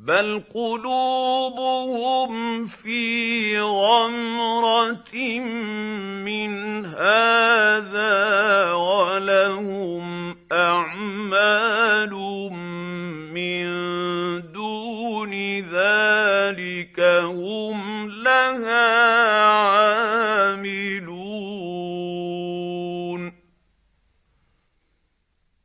بل قلوبهم في غمرة من هذا ولهم أعمال من دون ذلك هم لها